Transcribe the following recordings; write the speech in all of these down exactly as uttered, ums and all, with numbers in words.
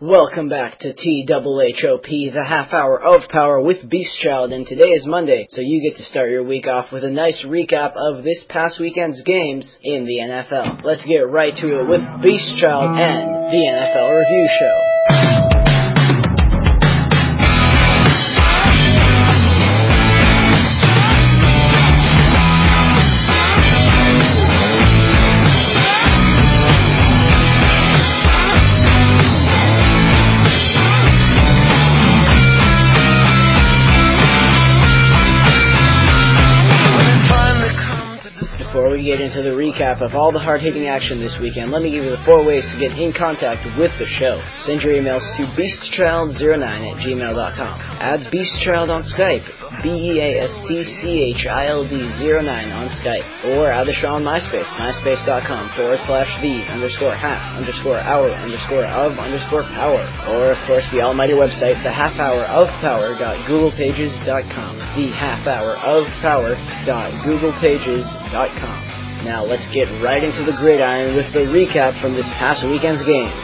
Welcome back to T H H O P, the half hour of power with Beastchild, and today is Monday, so you get to start your week off with a nice recap of this past weekend's games in the N F L. Let's get right to it with Beastchild and the N F L Review Show. Before we get into the recap of all the hard-hitting action this weekend, let me give you the four ways to get in contact with the show. Send your emails to beastchild zero nine at gmail dot com. Add Beastchild on Skype, B E A S T C H I L D zero nine on Skype. Or add the show on MySpace, myspace.com forward slash the underscore half underscore hour underscore of underscore power. Or, of course, the almighty website, the half hour of power dot google pages dot com. the half hour of power dot google pages dot com. Now let's get right into the gridiron with the recap from this past weekend's games.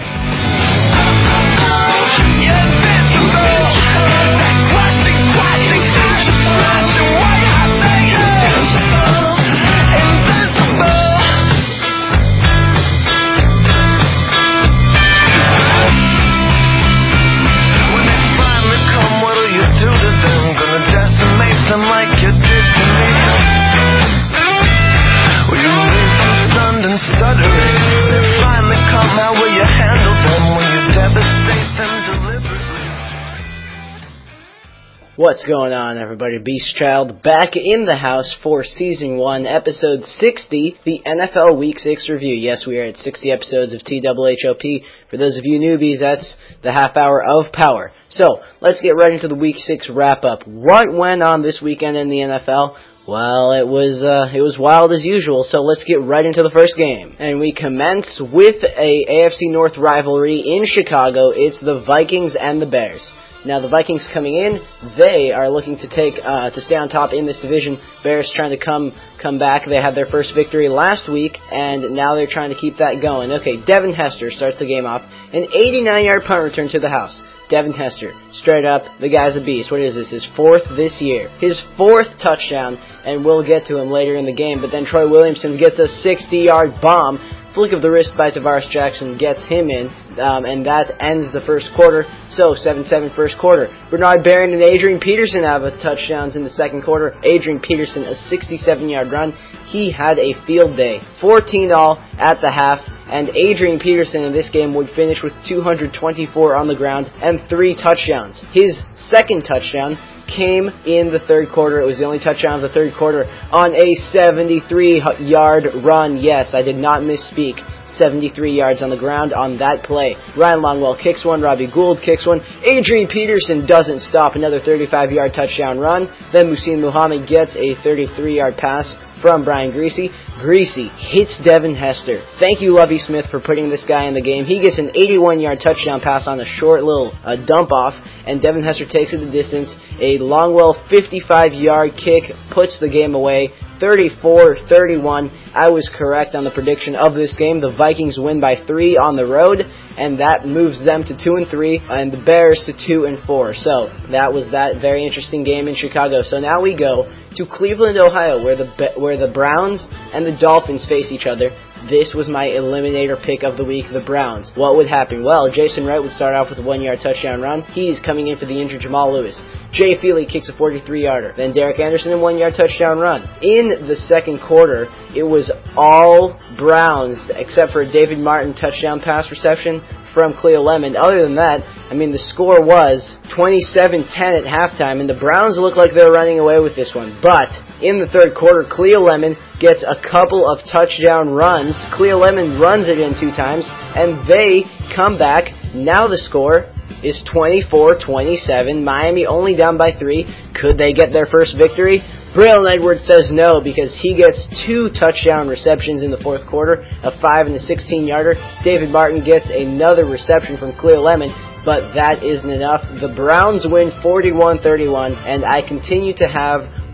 What's going on, everybody? Beastchild back in the house for Season one, Episode sixty, the N F L Week six review. Yes, we are at sixty episodes of T H H O P. For those of you newbies, that's the half hour of power. So, let's get right into the Week six wrap-up. What went on this weekend in the N F L? Well, it was uh, it was wild as usual, so let's get right into the first game. And we commence with a A F C North rivalry in Chicago. It's the Vikings and the Bears. Now, the Vikings coming in, they are looking to take uh, to stay on top in this division. Bears trying to come come back. They had their first victory last week, and now they're trying to keep that going. Okay, Devin Hester starts the game off. An eighty-nine yard punt return to the house. Devin Hester, straight up, the guy's a beast. What is this? His fourth this year. His fourth touchdown, and we'll get to him later in the game. But then Troy Williamson gets a sixty yard bomb. Flick of the wrist by Tavares Jackson gets him in, um, and that ends the first quarter. So, seven seven first quarter. Bernard Barron and Adrian Peterson have a touchdowns in the second quarter. Adrian Peterson, a sixty-seven yard run. He had a field day. fourteen all at the half, and Adrian Peterson in this game would finish with two hundred twenty-four on the ground and three touchdowns. His second touchdown came in the third quarter. It was the only touchdown of the third quarter on a seventy-three yard run. Yes, I did not misspeak. seventy-three yards on the ground on that play. Ryan Longwell kicks one. Robbie Gould kicks one. Adrian Peterson doesn't stop. Another thirty-five yard touchdown run. Then Muhsin Muhammad gets a thirty-three yard pass from Brian Greasy. Greasy hits Devin Hester. Thank you, Lovie Smith, for putting this guy in the game. He gets an eighty-one yard touchdown pass on a short little uh, dump off, and Devin Hester takes it the distance. A Longwell fifty-five yard kick puts the game away. thirty-four thirty-one. I was correct on the prediction of this game. The Vikings win by three on the road, and that moves them to two and three, and the Bears to two and four. So that was that very interesting game in Chicago. So now we go to Cleveland, Ohio, where the where the Browns and the Dolphins face each other. This was my eliminator pick of the week, the Browns. What would happen? Well, Jason Wright would start off with a one yard touchdown run. He's coming in for the injured Jamal Lewis. Jay Feely kicks a forty-three yarder. Then Derek Anderson a one yard touchdown run. In the second quarter, it was all Browns except for a David Martin touchdown pass reception from Cleo Lemon. Other than that, I mean, the score was twenty-seven ten at halftime, and the Browns looked like they were running away with this one. But in the third quarter, Cleo Lemon gets a couple of touchdown runs. Cleo Lemon runs it in two times, and they come back. Now the score is twenty-four twenty-seven. Miami only down by three. Could they get their first victory? Braylon Edwards says no, because he gets two touchdown receptions in the fourth quarter, a five and a sixteen yarder. David Martin gets another reception from Cleo Lemon, but that isn't enough. The Browns win forty-one thirty-one, and I continue to have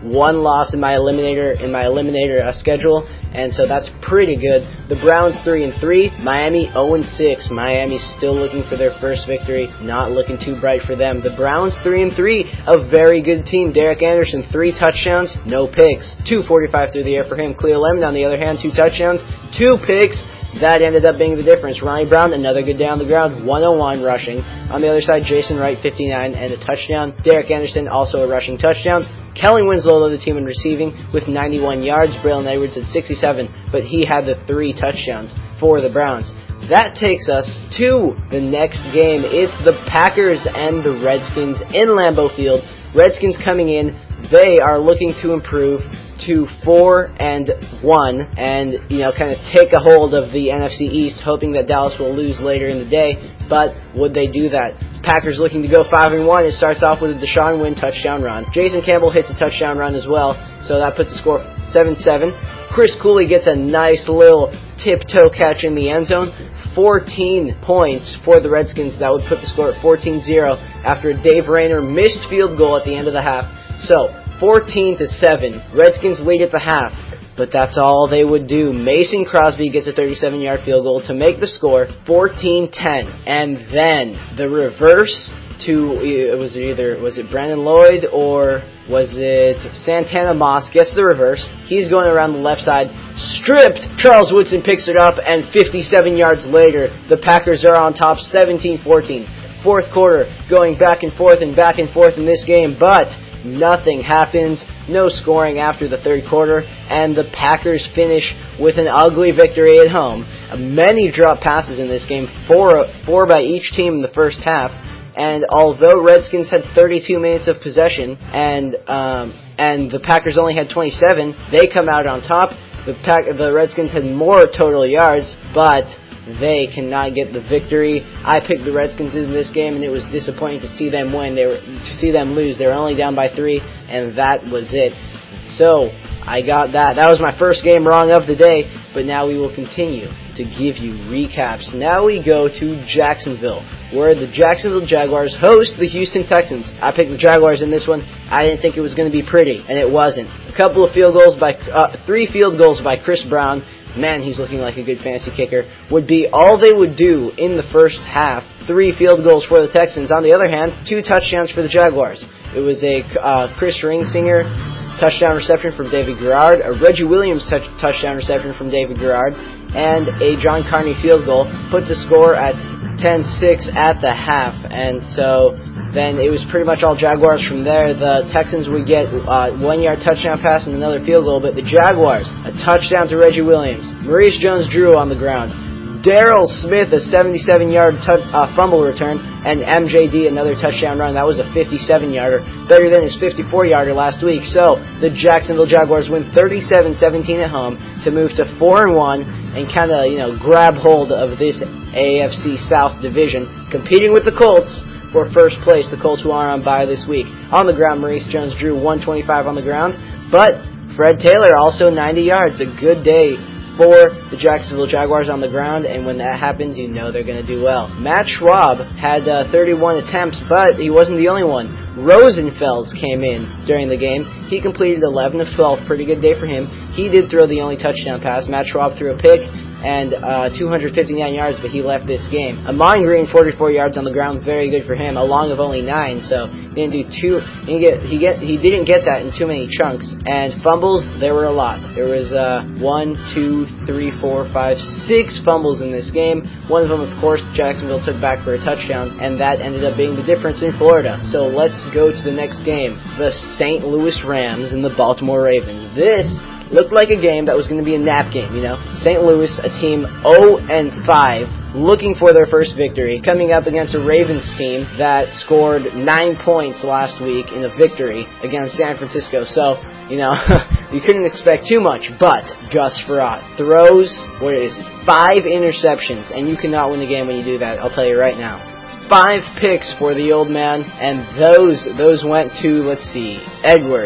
one loss in my eliminator in my eliminator uh, schedule, and so that's pretty good. The Browns three and three, Miami zero and six. Miami's still looking for their first victory, not looking too bright for them. The Browns three and three, a very good team. Derek Anderson, three touchdowns, no picks. two forty-five through the air for him. Cleo Lemon, on the other hand, two touchdowns, two picks. That ended up being the difference. Ronnie Brown, another good day on the ground, one oh one rushing. On the other side, Jason Wright, fifty-nine, and a touchdown. Derek Anderson, also a rushing touchdown. Kellen Winslow led the team in receiving with ninety-one yards. Braylon Edwards at sixty-seven, but he had the three touchdowns for the Browns. That takes us to the next game. It's the Packers and the Redskins in Lambeau Field. Redskins coming in. They are looking to improve to four and one, and you know, kind of take a hold of the N F C East, hoping that Dallas will lose later in the day. But would they do that? Packers looking to go five and one. It starts off with a Deshaun Wynn touchdown run. Jason Campbell hits a touchdown run as well, so that puts the score seven seven. Chris Cooley gets a nice little tiptoe catch in the end zone. fourteen points for the Redskins. That would put the score at fourteen zero after a Dave Rayner missed field goal at the end of the half. So, fourteen to seven. Redskins lead at the half, but that's all they would do. Mason Crosby gets a thirty-seven-yard field goal to make the score fourteen ten. And then the reverse to, it was either, was it Brandon Lloyd or was it Santana Moss gets the reverse. He's going around the left side, stripped. Charles Woodson picks it up, and fifty-seven yards later, the Packers are on top seventeen fourteen. Fourth quarter, going back and forth and back and forth in this game, but nothing happens, no scoring after the third quarter, and the Packers finish with an ugly victory at home. Many drop passes in this game, four, four by each team in the first half, and although Redskins had thirty-two minutes of possession, and um, and the Packers only had twenty-seven, they come out on top. The, Pack- the Redskins had more total yards, but they cannot get the victory. I picked the Redskins in this game, and it was disappointing to see them win. They were to see them lose. They were only down by three, and that was it. So I got that. That was my first game wrong of the day. But now we will continue to give you recaps. Now we go to Jacksonville, where the Jacksonville Jaguars host the Houston Texans. I picked the Jaguars in this one. I didn't think it was going to be pretty, and it wasn't. A couple of field goals by uh, three field goals by Chris Brown. Man, he's looking like a good fantasy kicker. Would be all they would do in the first half. Three field goals for the Texans. On the other hand, two touchdowns for the Jaguars. It was a uh, Chris Ringsinger touchdown reception from David Garrard, a Reggie Williams touch- touchdown reception from David Garrard, and a John Carney field goal. Puts the score at ten six at the half. And so then it was pretty much all Jaguars from there. The Texans would get uh, one-yard touchdown pass and another field goal, but the Jaguars, a touchdown to Reggie Williams. Maurice Jones-Drew on the ground. Darrell Smith, a seventy-seven-yard t- uh, fumble return, and M J D, another touchdown run. That was a fifty-seven-yarder, better than his fifty-four-yarder last week. So the Jacksonville Jaguars win thirty-seven seventeen at home to move to four and one and kind of, you know, grab hold of this A F C South division, competing with the Colts for first place. The Colts who are on bye this week. On the ground, Maurice Jones-Drew, one twenty-five on the ground, but Fred Taylor also ninety yards. A good day for the Jacksonville Jaguars on the ground, and when that happens, you know they're going to do well. Matt Schwab had uh, thirty-one attempts, but he wasn't the only one. Rosenfels came in during the game. He completed eleven of twelve. Pretty good day for him. He did throw the only touchdown pass. Matt Schwab threw a pick and uh, two hundred fifty-nine yards, but he left this game. Amon Green, forty-four yards on the ground, very good for him, a long of only nine, so he didn't do two. He didn't get he get he didn't get that in too many chunks. And fumbles, there were a lot. There was uh, one, two, three, four, five, six fumbles in this game. One of them, of course, Jacksonville took back for a touchdown, and that ended up being the difference in Florida. So let's go to the next game: the Saint Louis Rams and the Baltimore Ravens. This looked like a game that was going to be a nap game, you know. Saint Louis, a team oh and five, looking for their first victory, coming up against a Ravens team that scored nine points last week in a victory against San Francisco. So, you know, you couldn't expect too much, but Gus Frerotte throws, what is it, five interceptions, and you cannot win the game when you do that, I'll tell you right now. Five picks for the old man, and those those went to, let's see, Edwards,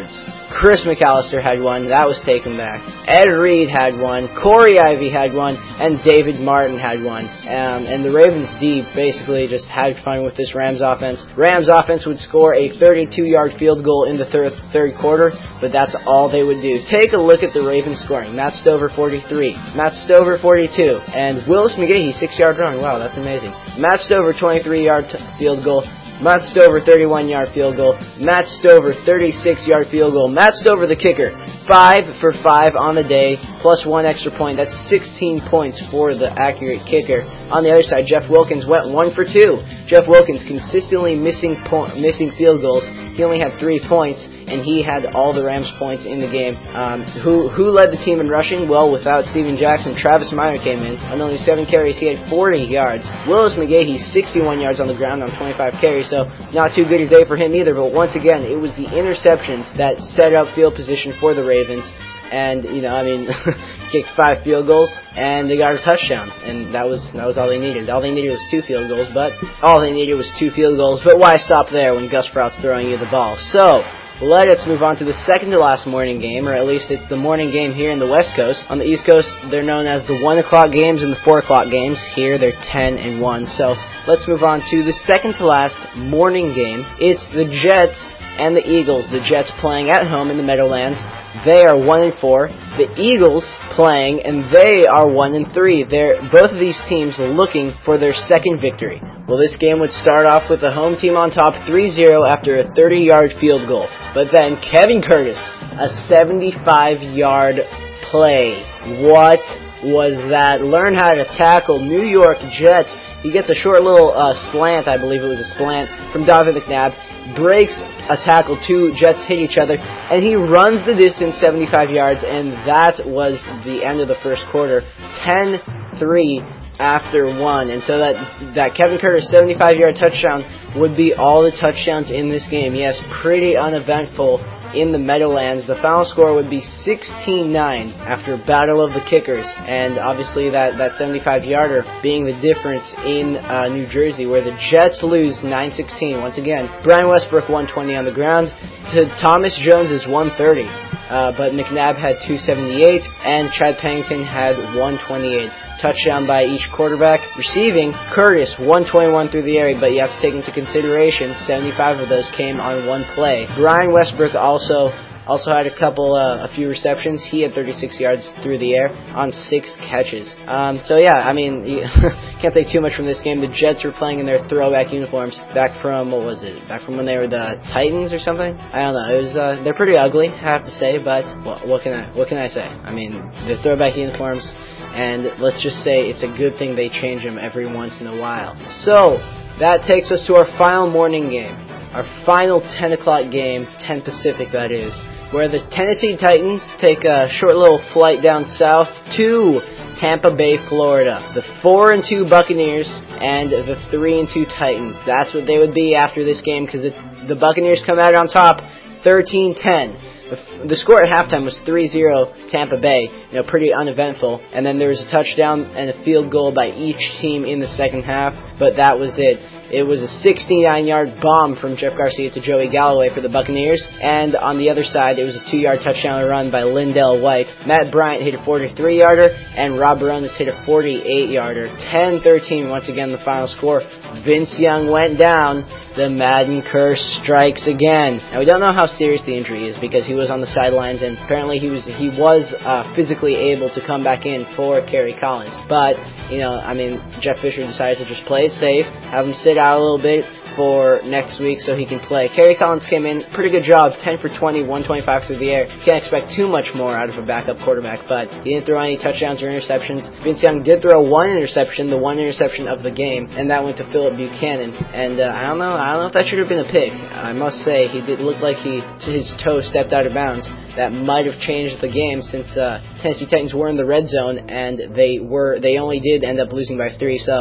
Chris McAllister had one. That was taken back. Ed Reed had one. Corey Ivy had one. And David Martin had one. Um, and the Ravens D basically just had fun with this Rams offense. Rams offense would score a thirty-two-yard field goal in the third, third quarter, but that's all they would do. Take a look at the Ravens scoring. Matt Stover, forty-three. Matt Stover, forty-two. And Willis McGahee, six-yard run. Wow, that's amazing. Matt Stover, twenty-three-yard t- field goal. Matt Stover, thirty-one-yard field goal. Matt Stover, thirty-six-yard field goal. Matt Stover, the kicker, five for five on the day, plus one extra point. That's sixteen points for the accurate kicker. On the other side, Jeff Wilkins went one for two. Jeff Wilkins consistently missing po- missing field goals. He only had three points, and he had all the Rams points in the game. Um, who who led the team in rushing? Well, without Steven Jackson, Travis Meyer came in. On only seven carries, he had forty yards. Willis McGahee, sixty-one yards on the ground on twenty-five carries, so not too good a day for him either. But once again, it was the interceptions that set up field position for the Ravens. And, you know, I mean, kicked five field goals, and they got a touchdown. And that was that was all they needed. All they needed was two field goals, but all they needed was two field goals. But why stop there when Gus Sprout's throwing you the ball? So, let us move on to the second to last morning game, or at least it's the morning game here in the West Coast. On the East Coast, they're known as the one o'clock games and the four o'clock games. Here, they're ten and one. So, let's move on to the second to last morning game. It's the Jets and the Eagles. The Jets playing at home in the Meadowlands. They are one and four. The Eagles playing, and they are one and three. They're both of these teams looking for their second victory. Well, this game would start off with the home team on top three zero after a thirty-yard field goal. But then Kevin Curtis, a seventy-five-yard play. What was that? Learn how to tackle New York Jets. He gets a short little uh, slant, I believe it was a slant, from Donovan McNabb. Breaks a tackle, two Jets hit each other, and he runs the distance seventy-five yards, and that was the end of the first quarter, ten three after one. And so that, that Kevin Curtis seventy-five-yard touchdown would be all the touchdowns in this game. Yes, pretty uneventful in the Meadowlands. The final score would be sixteen nine after Battle of the Kickers, and obviously that, that seventy-five-yarder being the difference in uh, New Jersey, where the Jets lose nine sixteen. Once again, Brian Westbrook one twenty on the ground to Thomas Jones's one thirty, uh, but McNabb had two seventy-eight, and Chad Pennington had one twenty-eight. Touchdown by each quarterback. Receiving, Curtis, one twenty-one through the air, but you have to take into consideration, seventy-five of those came on one play. Brian Westbrook also also had a couple, uh, a few receptions. He had thirty-six yards through the air on six catches. Um, so yeah, I mean, you can't take too much from this game. The Jets were playing in their throwback uniforms back from, what was it, back from when they were the Titans or something? I don't know. It was, uh, they're pretty ugly, I have to say, but what, what can I, what can I say? I mean, they're throwback uniforms. And let's just say it's a good thing they change them every once in a while. So, that takes us to our final morning game. Our final ten o'clock game, ten Pacific that is, where the Tennessee Titans take a short little flight down south to Tampa Bay, Florida. The four and two Buccaneers and the three and two Titans. That's what they would be after this game, because the, the Buccaneers come out on top thirteen ten. The score at halftime was three zero Tampa Bay, you know, pretty uneventful. And then there was a touchdown and a field goal by each team in the second half, but that was it. It was a sixty-nine-yard bomb from Jeff Garcia to Joey Galloway for the Buccaneers, and on the other side, it was a two-yard touchdown run by Lindell White. Matt Bryant hit a forty-three-yarder, and Rob Baronis hit a forty-eight-yarder. ten thirteen, once again, the final score. Vince Young went down. The Madden curse strikes again. Now, we don't know how serious the injury is because he was on the sidelines, and apparently he was he was uh, physically able to come back in for Kerry Collins. But, you know, I mean, Jeff Fisher decided to just play it safe, have him sit out a little bit for next week so he can play. Kerry Collins came in, pretty good job, ten for twenty, one twenty-five through the air. Can't expect too much more out of a backup quarterback, but he didn't throw any touchdowns or interceptions. Vince Young did throw one interception, the one interception of the game, and that went to Philip Buchanan. And uh, I don't know, I don't know if that should have been a pick. I must say, he did look like he his toe stepped out of bounds. That might have changed the game since uh, Tennessee Titans were in the red zone, and they were they only did end up losing by three. So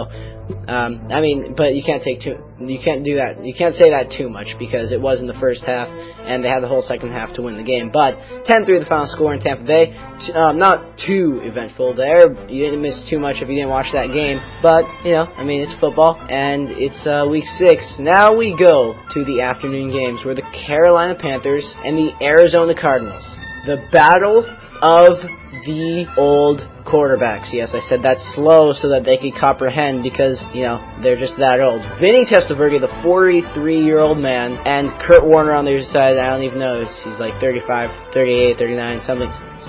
Um, I mean, but you can't take too, you can't do that. You can't say that too much because it was in the first half, and they had the whole second half to win the game. But ten three the final score in Tampa Bay. Um, not too eventful there. You didn't miss too much if you didn't watch that game. But, you know, I mean, it's football, and it's uh, week six. Now we go to the afternoon games where the Carolina Panthers and the Arizona Cardinals. The battle of the old quarterbacks. Yes, I said that slow so that they could comprehend because, you know, they're just that old. Vinny Testaverde, the forty-three-year-old man, and Kurt Warner on the other side, I don't even know, he's like thirty-five, thirty-eight, thirty-nine, something,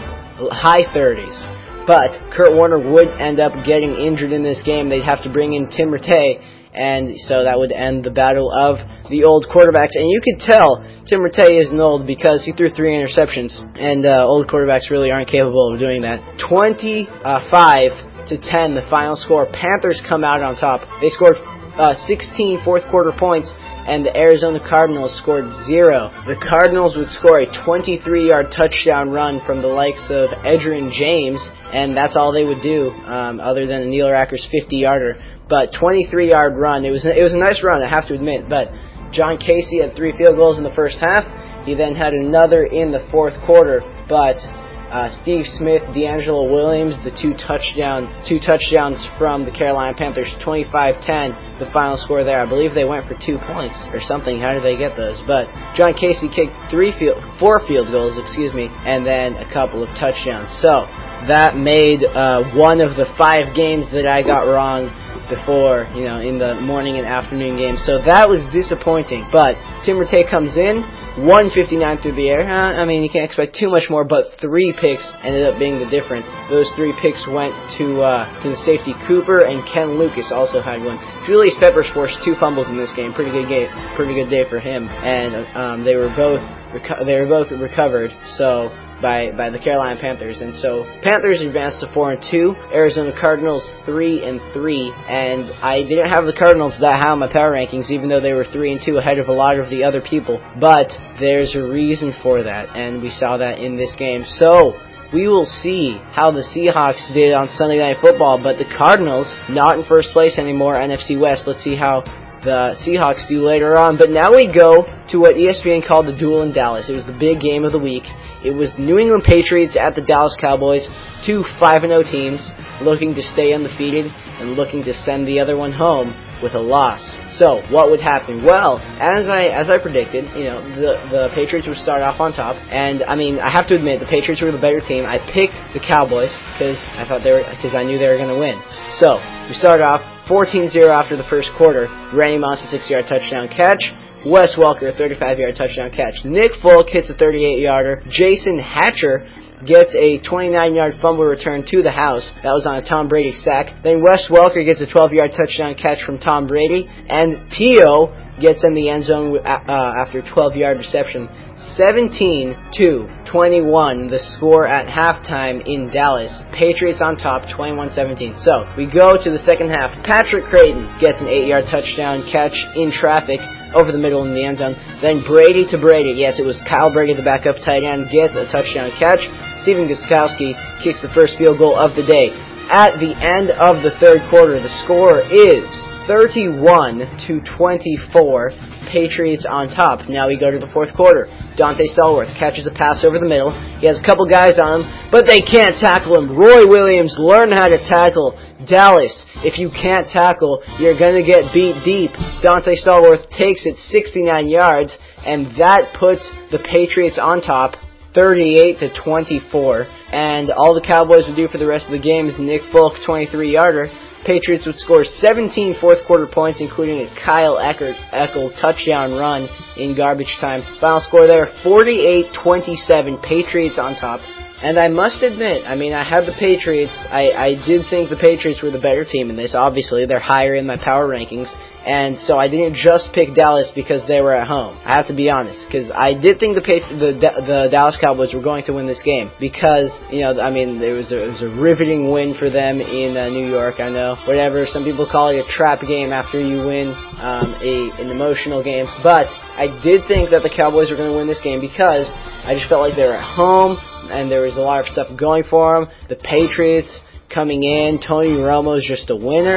high thirties. But Kurt Warner would end up getting injured in this game. They'd have to bring in Tim Rattay, and so that would end the battle of the old quarterbacks. And you could tell Tim Rattay isn't old because he threw three interceptions, and uh, old quarterbacks really aren't capable of doing that. twenty-five to ten, the final score. Panthers come out on top. They scored uh, sixteen fourth-quarter points, and the Arizona Cardinals scored zero. The Cardinals would score a twenty-three-yard touchdown run from the likes of Edgerrin James, and that's all they would do, um, other than Neil Racker's fifty-yarder. But twenty-three-yard run. It was it was a nice run, I have to admit. But John Casey had three field goals in the first half. He then had another in the fourth quarter. But uh, Steve Smith, D'Angelo Williams, the two touchdown two touchdowns from the Carolina Panthers, twenty-five ten, the final score there. I believe they went for two points or something. How did they get those? But John Casey kicked three field four field goals, excuse me, and then a couple of touchdowns. So that made uh, one of the five games that I got wrong before, you know, in the morning and afternoon games. So that was disappointing. But Tim Rattay comes in, one fifty-nine through the air. Uh, I mean, you can't expect too much more, but three picks ended up being the difference. Those three picks went to uh, to the safety Cooper, and Ken Lucas also had one. Julius Peppers forced two fumbles in this game. Pretty good game, pretty good day for him. And um, they were both reco- they were both recovered. So. by by the Carolina Panthers. And so Panthers advanced to four and two, Arizona Cardinals three and three, and I didn't have the Cardinals that high on my power rankings, even though they were three and two ahead of a lot of the other people. But there's a reason for that, and we saw that in this game. So we will see how the Seahawks did on Sunday Night Football, but the Cardinals not in first place anymore, N F C West. Let's see how the Seahawks do later on. But now we go to what E S P N called the duel in Dallas. It was the big game of the week. It was New England Patriots at the Dallas Cowboys, two five and oh teams looking to stay undefeated and looking to send the other one home with a loss. So, what would happen? Well, as I as I predicted, you know, the the Patriots would start off on top, and I mean, I have to admit, the Patriots were the better team. I picked the Cowboys because I thought they were because I knew they were going to win. So, we started off fourteen zero after the first quarter. Randy Moss a six-yard touchdown catch. Wes Welker, a thirty-five-yard touchdown catch. Nick Folk hits a thirty-eight-yarder. Jason Hatcher gets a twenty-nine-yard fumble return to the house. That was on a Tom Brady sack. Then Wes Welker gets a twelve-yard touchdown catch from Tom Brady. And Tio gets in the end zone uh, after a twelve-yard reception. seventeen to twenty-one, the score at halftime in Dallas. Patriots on top, twenty-one seventeen. So, we go to the second half. Patrick Creighton gets an eight-yard touchdown catch in traffic over the middle in the end zone. Then Brady to Brady. Yes, it was Kyle Brady, the backup tight end, gets a touchdown catch. Steven Gostkowski kicks the first field goal of the day. At the end of the third quarter, the score is thirty-one to twenty-four. Patriots on top. Now we go to the fourth quarter. Dante Stallworth catches a pass over the middle. He has a couple guys on him, but they can't tackle him. Roy Williams, learn how to tackle. Dallas, if you can't tackle, you're going to get beat deep. Dante Stallworth takes it sixty-nine yards, and that puts the Patriots on top, thirty-eight to twenty-four. And all the Cowboys would do for the rest of the game is Nick Folk, twenty-three-yarder. Patriots would score seventeen fourth-quarter points, including a Kyle Eckel touchdown run in garbage time. Final score there, forty-eight twenty-seven, Patriots on top. And I must admit, I mean, I had the Patriots. I, I did think the Patriots were the better team in this. Obviously, they're higher in my power rankings. And so I didn't just pick Dallas because they were at home. I have to be honest, because I did think the the the Dallas Cowboys were going to win this game because, you know, I mean, it was a, it was a riveting win for them in uh, New York. I know, whatever. Some people call it a trap game after you win um, a an emotional game, but I did think that the Cowboys were going to win this game because I just felt like they were at home and there was a lot of stuff going for them. The Patriots coming in, Tony Romo's just a winner.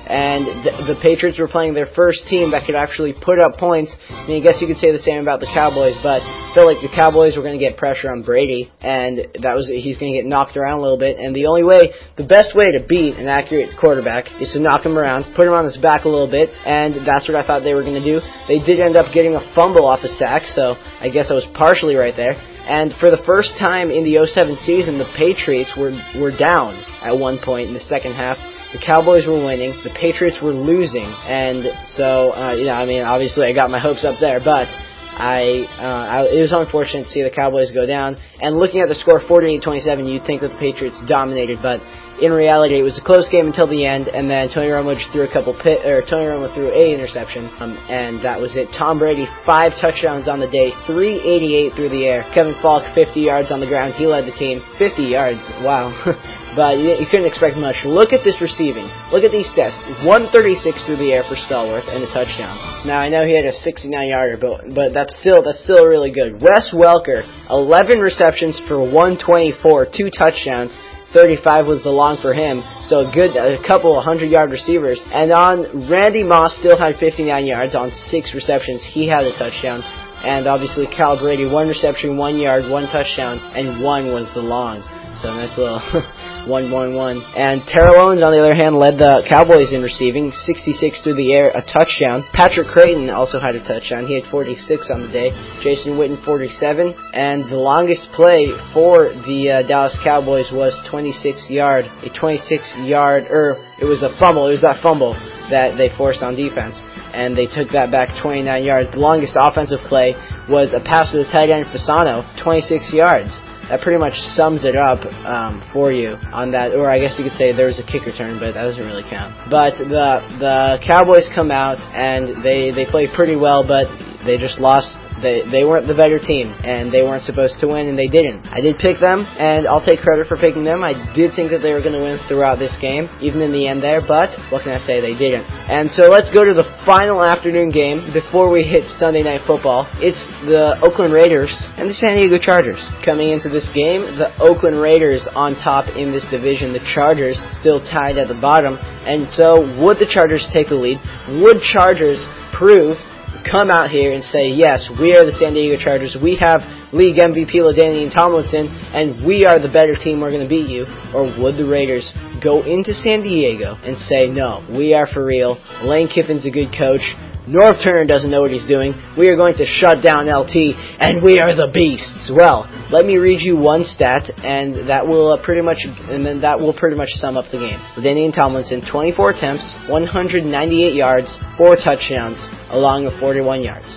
and the, the Patriots were playing their first team that could actually put up points. I mean, I guess you could say the same about the Cowboys, but I felt like the Cowboys were going to get pressure on Brady, and that was he's going to get knocked around a little bit, and the only way, the best way to beat an accurate quarterback is to knock him around, put him on his back a little bit, and that's what I thought they were going to do. They did end up getting a fumble off a sack, so I guess I was partially right there. And for the first time in the oh seven season, the Patriots were were down at one point in the second half. The Cowboys were winning, the Patriots were losing, and so, uh, you know, I mean, obviously I got my hopes up there, but I, uh, I, it was unfortunate to see the Cowboys go down. And looking at the score, forty-eight twenty-seven, you'd think that the Patriots dominated, but in reality, it was a close game until the end, and then Tony Romo just threw a couple pit, or Tony Romo threw a interception, um, and that was it. Tom Brady, five touchdowns on the day, three eighty-eight through the air. Kevin Falk, fifty yards on the ground. He led the team, fifty yards. Wow. But you, you couldn't expect much. Look at this receiving. Look at these stats. one thirty-six through the air for Stallworth and a touchdown. Now, I know he had a sixty-nine yarder, but but that's still that's still really good. Wes Welker, eleven receptions for one twenty-four, two touchdowns. thirty-five was the long for him, so a good a couple of hundred-yard receivers. And on Randy Moss still had fifty-nine yards on six receptions. He had a touchdown. And obviously, Cal Brady, one reception, one yard, one touchdown, and one was the long. So nice little one, one, one. And Terrell Owens, on the other hand, led the Cowboys in receiving, sixty-six through the air, a touchdown. Patrick Creighton also had a touchdown. He had forty-six on the day. Jason Witten, forty-seven. And the longest play for the uh, Dallas Cowboys was twenty-six yard, a twenty-six yard, or it was a fumble. It was that fumble that they forced on defense. And they took that back twenty-nine yards. The longest offensive play was a pass to the tight end Fasano, twenty-six yards. That pretty much sums it up um, for you on that, or I guess you could say there was a kick return, but that doesn't really count. But the the Cowboys come out and they they play pretty well, but they just lost. They they weren't the better team, and they weren't supposed to win, and they didn't. I did pick them, and I'll take credit for picking them. I did think that they were going to win throughout this game, even in the end there, but what can I say, they didn't. And so let's go to the final afternoon game before we hit Sunday Night Football. It's the Oakland Raiders and the San Diego Chargers. Coming into this game, the Oakland Raiders on top in this division, the Chargers still tied at the bottom, and so would the Chargers take the lead? Would Chargers prove come out here and say, yes, we are the San Diego Chargers, we have league M V P LaDainian Tomlinson, and we are the better team, we're going to beat you? Or would the Raiders go into San Diego and say, no, we are for real, Lane Kiffin's a good coach, Norv Turner doesn't know what he's doing, we are going to shut down L T, and we are the beasts? Well, let me read you one stat, and that will uh, pretty much, and then that will pretty much sum up the game. LaDainian Tomlinson, twenty-four attempts, one hundred ninety-eight yards, four touchdowns, along with forty-one yards.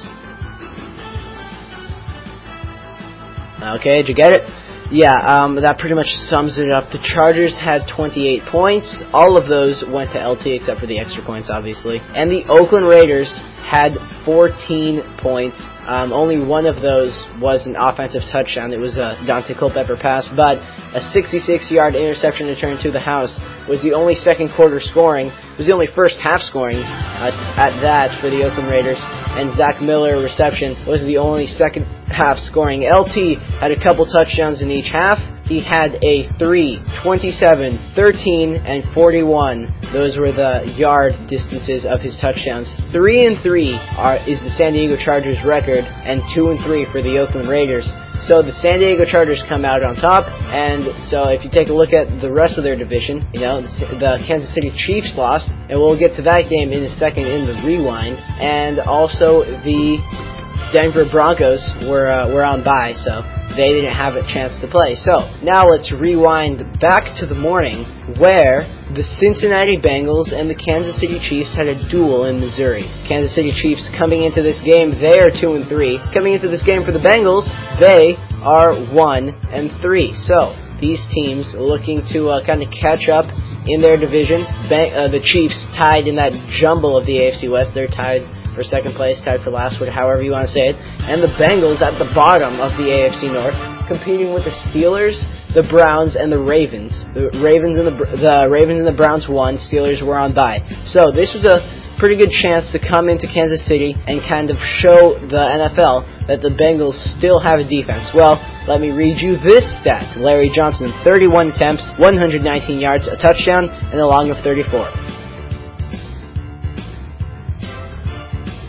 Okay, did you get it? Yeah, um, that pretty much sums it up. The Chargers had twenty-eight points. All of those went to L T except for the extra points, obviously. And the Oakland Raiders had fourteen points. Um, only one of those was an offensive touchdown. It was a Dante Culpepper pass, but a sixty-six yard interception return to the house was the only second quarter scoring. It was the only first half scoring uh, at that for the Oakland Raiders. And Zach Miller reception was the only second half scoring. L T had a couple touchdowns in each half. He had a three, twenty-seven, thirteen, and forty-one. Those were the yard distances of his touchdowns. Three and three are, is the San Diego Chargers record, and two and three for the Oakland Raiders. So the San Diego Chargers come out on top, and so if you take a look at the rest of their division, you know, the Kansas City Chiefs lost, and we'll get to that game in a second in the rewind, and also the Denver Broncos were uh, were on bye, so they didn't have a chance to play. So now let's rewind back to the morning where the Cincinnati Bengals and the Kansas City Chiefs had a duel in Missouri. Kansas City Chiefs coming into this game, they are two and three. Coming into this game for the Bengals, they are one and three. So these teams looking to uh, kind of catch up in their division. Bang, uh, the Chiefs tied in that jumble of the A F C West. They're tied for second place, tied for last, however you want to say it. And the Bengals at the bottom of the A F C North, competing with the Steelers, the Browns, and the Ravens. The Ravens and the the Ravens and the Browns won. Steelers were on bye. So this was a pretty good chance to come into Kansas City and kind of show the N F L that the Bengals still have a defense. Well, let me read you this stat. Larry Johnson, thirty-one attempts, one hundred nineteen yards, a touchdown, and a long of thirty-four.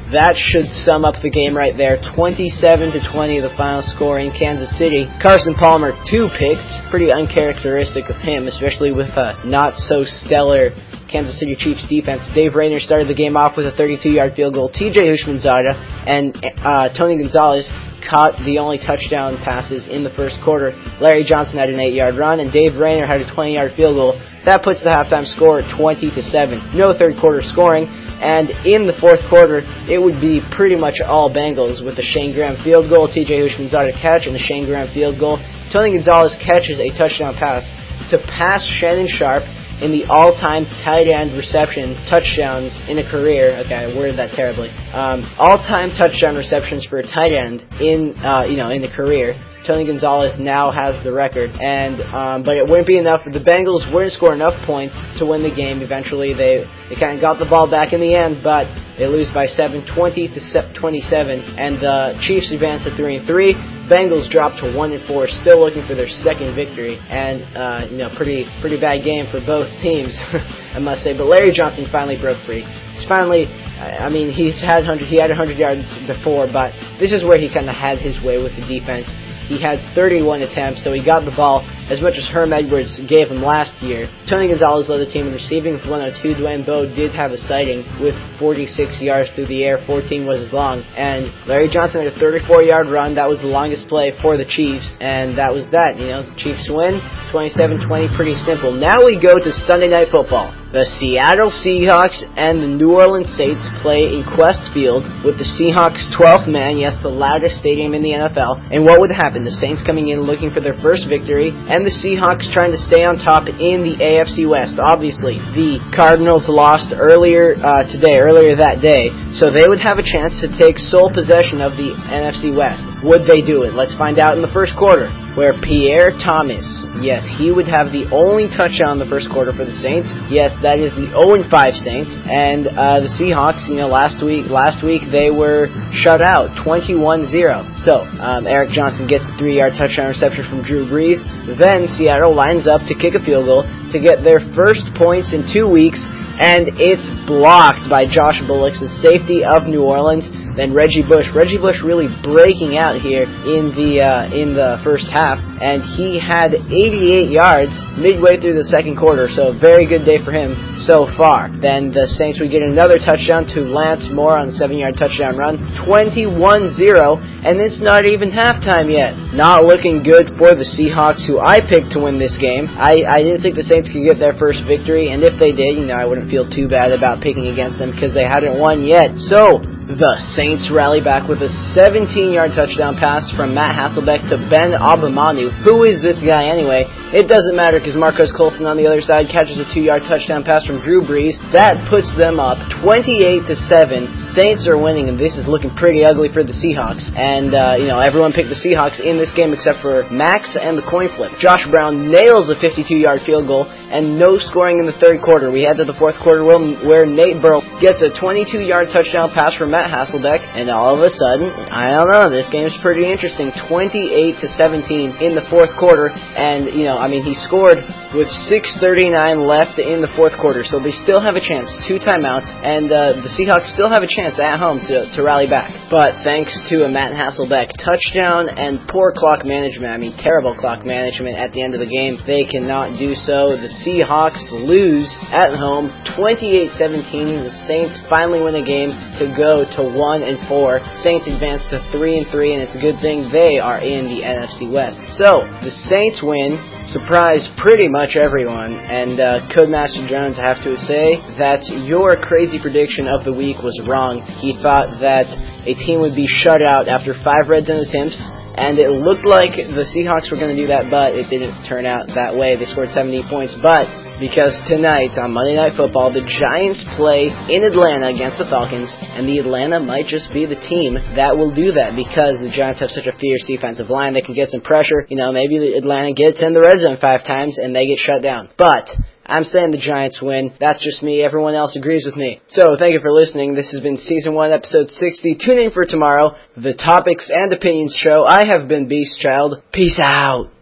that should sum up the game right there. twenty-seven to twenty, the final score in Kansas City. Carson Palmer, two picks. Pretty uncharacteristic of him, especially with a not so stellar Kansas City Chiefs defense. Dave Rayner started the game off with a thirty-two-yard field goal. T J Houshmandzadeh and uh, Tony Gonzalez caught the only touchdown passes in the first quarter. Larry Johnson had an eight-yard run, and Dave Rayner had a twenty-yard field goal. That puts the halftime score at twenty to seven. No third quarter scoring, and in the fourth quarter, it would be pretty much all Bengals with a Shane Graham field goal, T J Houshmandzadeh catch, and a Shane Graham field goal. Tony Gonzalez catches a touchdown pass to pass Shannon Sharp in the all-time tight end reception touchdowns in a career. Okay, I worded that terribly. Um, all-time touchdown receptions for a tight end in, uh, you know, in a career. Tony Gonzalez now has the record, and um, but it wouldn't be enough. The Bengals wouldn't score enough points to win the game. Eventually, they they kind of got the ball back in the end, but they lose by seven, twenty to twenty-seven, and the Chiefs advance to three and three. Bengals drop to one and four, still looking for their second victory, and uh, you know, pretty pretty bad game for both teams, I must say. But Larry Johnson finally broke free. He's finally, I mean, he's had he had one hundred yards before, but this is where he kind of had his way with the defense. He had thirty-one attempts, so he got the ball as much as Herm Edwards gave him last year. Tony Gonzalez led the team in receiving with one oh two. Dwayne Bowe did have a sighting with forty-six yards through the air. fourteen was his long. And Larry Johnson had a thirty-four-yard run. That was the longest play for the Chiefs. And that was that. You know, the Chiefs win twenty-seven twenty. Pretty simple. Now we go to Sunday Night Football. The Seattle Seahawks and the New Orleans Saints play in Quest Field with the Seahawks' twelfth man, yes, the loudest stadium in the N F L. And what would happen? The Saints coming in looking for their first victory, and the Seahawks trying to stay on top in the A F C West. Obviously, the Cardinals lost earlier uh, today, earlier that day, so they would have a chance to take sole possession of the N F C West. Would they do it? Let's find out in the first quarter, where Pierre Thomas, yes, he would have the only touchdown in the first quarter for the Saints. Yes, that is the oh and five Saints. And uh, the Seahawks, you know, last week last week they were shut out, twenty-one zero. So, um, Eric Johnson gets a three-yard touchdown reception from Drew Brees. Then Seattle lines up to kick a field goal to get their first points in two weeks, and it's blocked by Josh Bullock, the safety of New Orleans. Then Reggie Bush. Reggie Bush really breaking out here in the uh, in the first half, and he had eighty-eight yards midway through the second quarter, so a very good day for him so far. Then the Saints would get another touchdown to Lance Moore on the seven-yard touchdown run, twenty-one zero, and it's not even halftime yet. Not looking good for the Seahawks, who I picked to win this game. I, I didn't think the Saints could get their first victory, and if they did, you know, I wouldn't feel too bad about picking against them because they hadn't won yet. So the Saints rally back with a seventeen-yard touchdown pass from Matt Hasselbeck to Ben Abamanu. Who is this guy anyway? It doesn't matter because Marcos Colson on the other side catches a two-yard touchdown pass from Drew Brees. That puts them up twenty-eight to seven. Saints are winning, and this is looking pretty ugly for the Seahawks. And, uh, you know, everyone picked the Seahawks in this game except for Max and the coin flip. Josh Brown nails a fifty-two-yard field goal, and no scoring in the third quarter. We head to the fourth quarter where Nate Burlew gets a twenty-two-yard touchdown pass from Matt Hasselbeck, and all of a sudden, I don't know, this game's pretty interesting. twenty-eight to seventeen in the fourth quarter, and, you know, I mean, he scored with six thirty-nine left in the fourth quarter, so they still have a chance. Two timeouts, and uh, the Seahawks still have a chance at home to, to rally back. But thanks to a Matt Hasselbeck touchdown and poor clock management, I mean, terrible clock management at the end of the game, they cannot do so. The Seahawks lose at home, twenty-eight seventeen. The Saints finally win a game to go to one and four. Saints advance to three and three, and it's a good thing they are in the N F C West. So the Saints win, surprised pretty much everyone, and uh, Codemaster Jones, I have to say that your crazy prediction of the week was wrong. He thought that a team would be shut out after five red zone attempts, and it looked like the Seahawks were going to do that, but it didn't turn out that way. They scored seventy points, but because tonight on Monday Night Football, the Giants play in Atlanta against the Falcons, and the Atlanta might just be the team that will do that because the Giants have such a fierce defensive line. They can get some pressure. You know, maybe Atlanta gets in the red zone five times and they get shut down. But I'm saying the Giants win. That's just me. Everyone else agrees with me. So, thank you for listening. This has been Season one, Episode sixty. Tune in for tomorrow, the Topics and Opinions Show. I have been Beast Child. Peace out.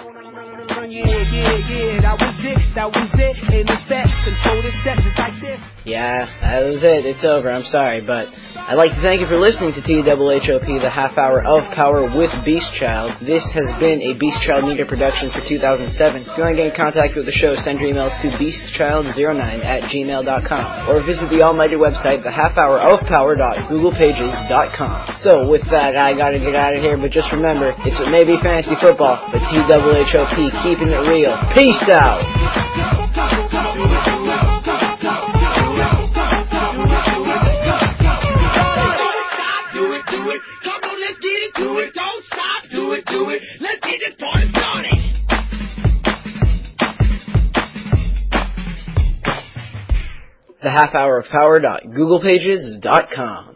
Yeah, yeah, yeah, that was it, that was it, in effect, control the steps, it's like this. Yeah, that was it. It's over. I'm sorry, but I'd like to thank you for listening to T W H O P, the half hour of Power with Beast Child. This has been a Beast Child Media production for two thousand seven. If you want to get in contact with the show, send your emails to beastchild zero nine at gmail dot com or visit the almighty website, the half hour of power dot google pages dot com. So with that, I gotta get out of here, but just remember, it's it may be fantasy football, but T W H O P keeping it real. Peace out! The half hour of power dot google pages dot com.